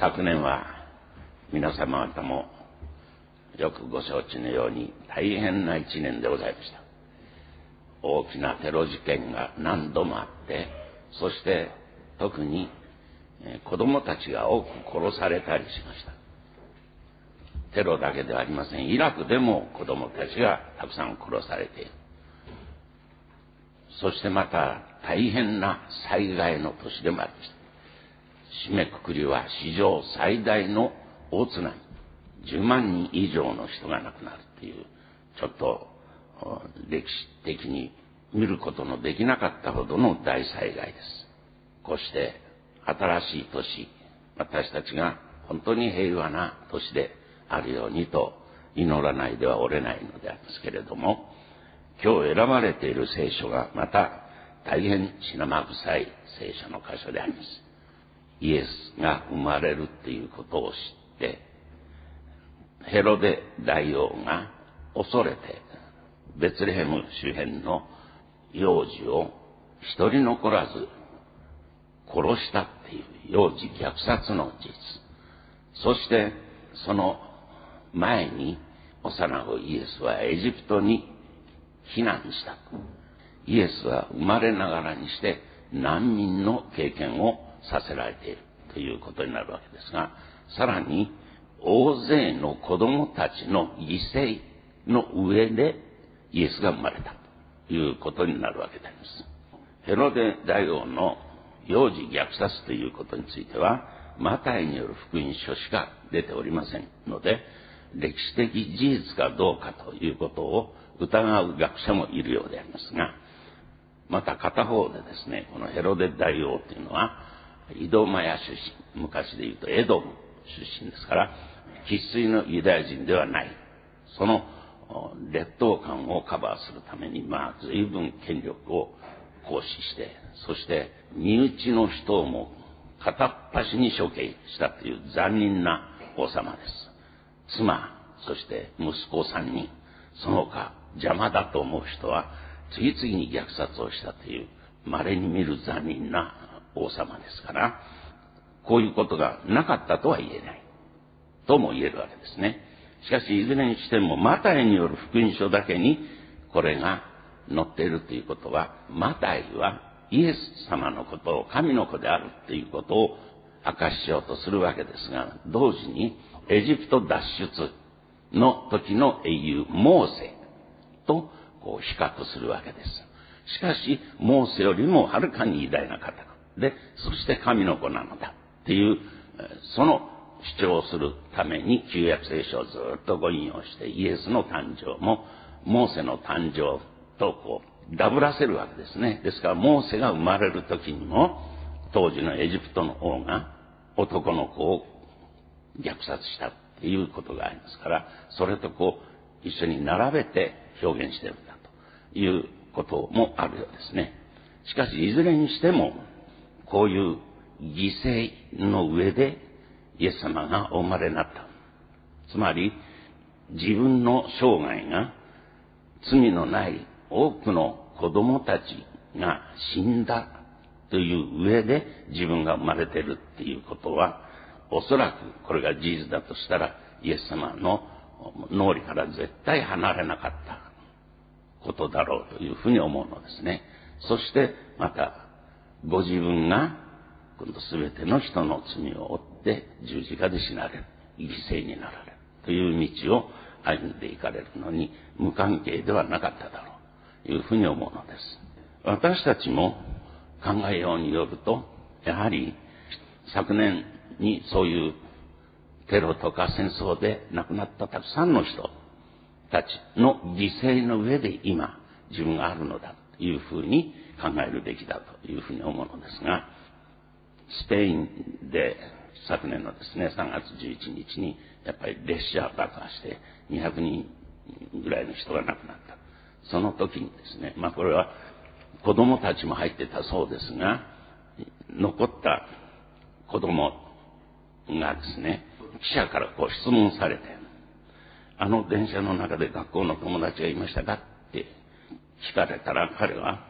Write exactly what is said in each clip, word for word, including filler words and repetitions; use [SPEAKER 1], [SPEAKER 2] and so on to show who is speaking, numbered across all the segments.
[SPEAKER 1] 昨年は皆様方もよくご承知のように大変な一年でございました。大きなテロ事件が何度もあって、そして特に子供たちが多く殺されたりしました。テロだけではありません。イラクでも子供たちがたくさん殺されている。そしてまた大変な災害の年でもありました。締めくくりは史上最大の大津波、じゅうまんにん以上の人が亡くなるという、ちょっと歴史的に見ることのできなかったほどの大災害です。こうして新しい年、私たちが本当に平和な年であるようにと祈らないではおれないのでありますけれども、今日選ばれている聖書がまた大変血生臭い聖書の箇所であります。イエスが生まれるっていうことを知って、ヘロデ大王が恐れてベツレヘム周辺の幼児を一人残らず殺したっていう幼児虐殺の事実、そしてその前に幼子イエスはエジプトに避難した。イエスは生まれながらにして難民の経験をさせられているということになるわけですが、さらに大勢の子供たちの犠牲の上でイエスが生まれたということになるわけであります。ヘロデ大王の幼児虐殺ということについてはマタイによる福音書しか出ておりませんので、歴史的事実かどうかということを疑う学者もいるようでありますが、また片方でですね、このヘロデ大王というのはイドマヤ出身、昔でいうとエドム出身ですから、生粋のユダヤ人ではない。その劣等感をカバーするために、まあ随分権力を行使して、そして身内の人をも片っ端に処刑したという残忍な王様です。妻、そして息子さんにん、その他邪魔だと思う人は次々に虐殺をしたという稀に見る残忍な王様ですから、こういうことがなかったとは言えないとも言えるわけですね。しかしいずれにしてもマタイによる福音書だけにこれが載っているということは、マタイはイエス様のことを神の子であるということを明かしようとするわけですが、同時にエジプト脱出の時の英雄モーセとこう比較するわけです。しかしモーセよりもはるかに偉大な方で、そして神の子なのだっていう、その主張をするために旧約聖書をずっとご引用して、イエスの誕生もモーセの誕生とこうダブらせるわけですね。ですからモーセが生まれる時にも当時のエジプトの王が男の子を虐殺したっていうことがありますから、それとこう一緒に並べて表現しているんだということもあるようですね。しかしいずれにしてもこういう犠牲の上でイエス様がお生まれになった。つまり自分の生涯が罪のない多くの子供たちが死んだという上で自分が生まれているっていうことは、おそらくこれが事実だとしたらイエス様の脳裏から絶対離れなかったことだろうというふうに思うのですね。そしてまたご自分が今度全ての人の罪を負って十字架で死なれる、犠牲になられるという道を歩んでいかれるのに無関係ではなかっただろうというふうに思うのです。私たちも考えようによると、やはり昨年にそういうテロとか戦争で亡くなったたくさんの人たちの犠牲の上で今自分があるのだというふうに考えるべきだというふうに思うのですが、スペインで昨年のですねさんがつじゅういちにちにやっぱり列車爆破してにひゃくにんぐらいの人が亡くなった。その時にですね、まあこれは子供たちも入ってたそうですが、残った子供がですね、記者からこう質問されて、あの電車の中で学校の友達がいましたかって聞かれたら、彼は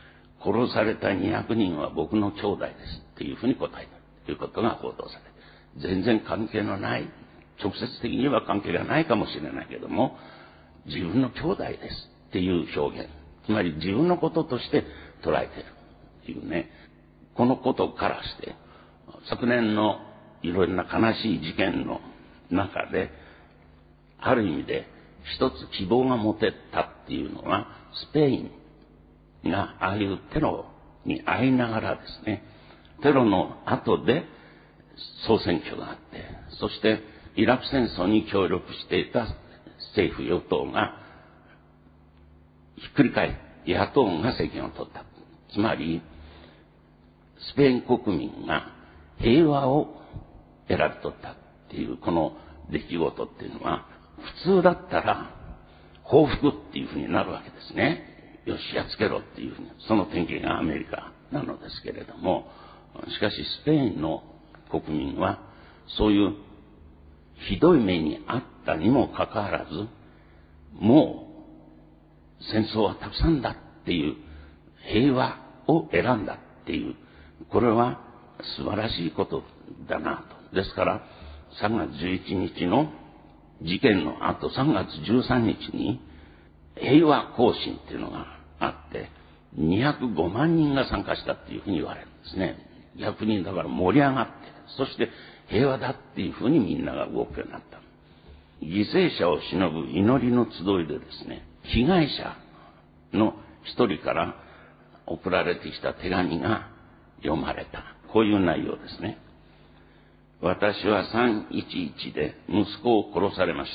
[SPEAKER 1] 殺されたにひゃくにんは僕の兄弟ですっていうふうに答えたということが報道され、 全然関係のない、直接的には関係がないかもしれないけども、自分の兄弟ですっていう表現、つまり自分のこととして捉えているっていうね、このことからして昨年のいろいろな悲しい事件の中である意味で一つ希望が持てたっていうのは、スペインがああいうテロに遭いながらですね、テロの後で総選挙があって、そしてイラク戦争に協力していた政府与党がひっくり返り野党が政権を取った。つまりスペイン国民が平和を選び取ったっていうこの出来事っていうのは、普通だったら報復っていうふうになるわけですね。よしやっつけろっていうふうに、その典型がアメリカなのですけれども、しかしスペインの国民はそういうひどい目にあったにもかかわらず、もう戦争はたくさんだっていう平和を選んだっていう、これは素晴らしいことだなと。ですからさんがつじゅういちにちの事件の後、さんがつじゅうさんにちに平和行進っていうのがあって、にひゃくごまんにんが参加したっていうふうに言われるんですね。逆にだから盛り上がって、そして平和だっていうふうにみんなが動くようになった。犠牲者を偲ぶ祈りの集いでですね、被害者の一人から送られてきた手紙が読まれた。こういう内容ですね。私はさんいちいちで息子を殺されました。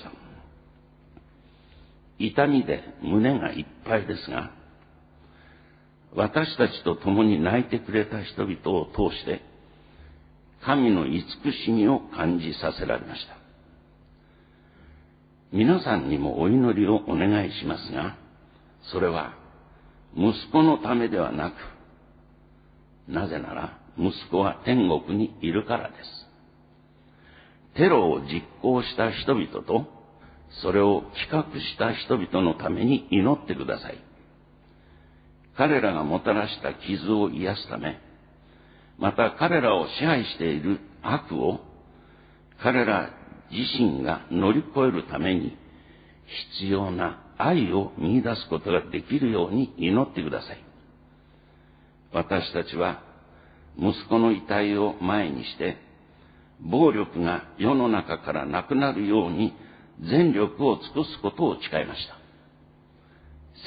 [SPEAKER 1] 痛みで胸がいっぱいですが、私たちと共に泣いてくれた人々を通して神の慈しみを感じさせられました。皆さんにもお祈りをお願いしますが、それは息子のためではなく、なぜなら息子は天国にいるからです。テロを実行した人々とそれを企画した人々のために祈ってください。彼らがもたらした傷を癒すため、また彼らを支配している悪を彼ら自身が乗り越えるために必要な愛を見出すことができるように祈ってください。私たちは息子の遺体を前にして暴力が世の中からなくなるように全力を尽くすことを誓いました。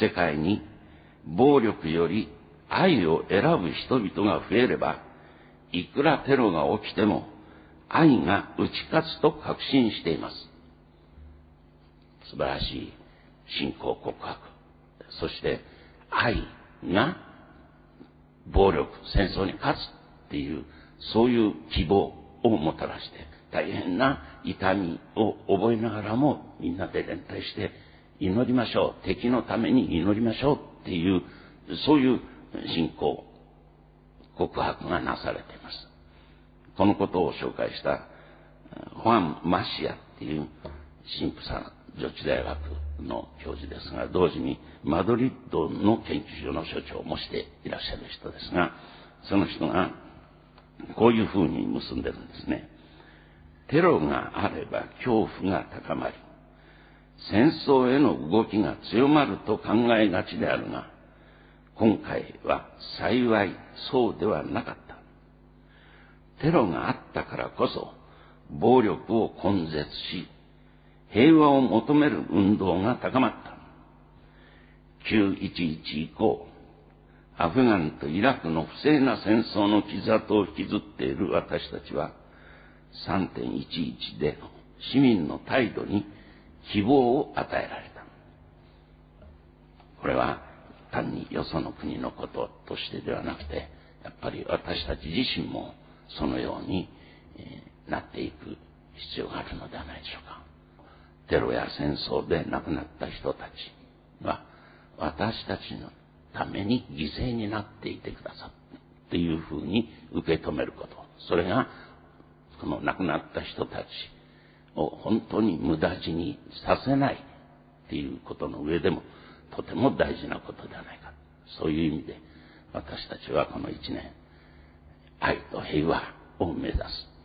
[SPEAKER 1] 世界に暴力より愛を選ぶ人々が増えれば、いくらテロが起きても愛が打ち勝つと確信しています。素晴らしい信仰告白。そして愛が暴力、戦争に勝つっていう、そういう希望をもたらして、大変な痛みを覚えながらもみんなで連帯して祈りましょう。敵のために祈りましょうっていう、そういう信仰告白がなされています。このことを紹介したホアン・マシアっていう神父さん、女子大学の教授ですが、同時にマドリッドの研究所の所長もしていらっしゃる人ですが、その人がこういうふうに結んでるんですね。テロがあれば恐怖が高まり、戦争への動きが強まると考えがちであるが、今回は幸いそうではなかった。テロがあったからこそ暴力を根絶し、平和を求める運動が高まった。きゅういちいち以降、アフガンとイラクの不正な戦争の傷跡を引きずっている私たちは、さんてんいちいち での市民の態度に希望を与えられた。これは単によその国のこととしてではなくて、やっぱり私たち自身もそのようになっていく必要があるのではないでしょうか。テロや戦争で亡くなった人たちは私たちのために犠牲になっていてくださっていうふうに受け止めること。それがこの亡くなった人たちを本当に無駄死にさせないっていうことの上でもとても大事なことではないか。そういう意味で私たちはこの一年、愛と平和を目指すっ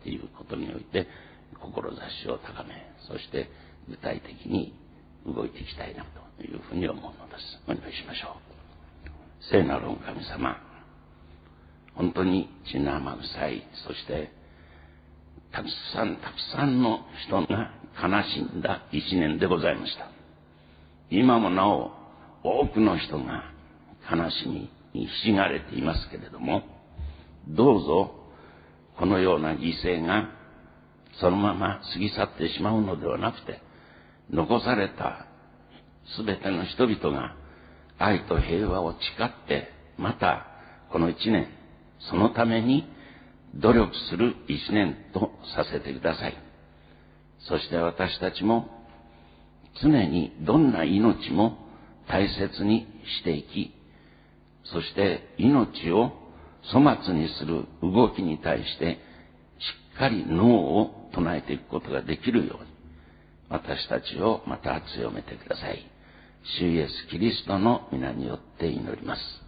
[SPEAKER 1] っていうことにおいて志を高め、そして具体的に動いていきたいなというふうに思うのです。お祈りしましょう。聖なるお神様、本当に血生臭い、そしてたくさんたくさんの人が悲しんだ一年でございました。今もなお多くの人が悲しみにひしがれていますけれども、どうぞこのような犠牲がそのまま過ぎ去ってしまうのではなくて、残されたすべての人々が愛と平和を誓って、またこの一年そのために努力する一年とさせてください。そして私たちも常にどんな命も大切にしていき、そして命を粗末にする動きに対してしっかりノーを唱えていくことができるように、私たちをまた強めてください。主イエスキリストの皆によって祈ります。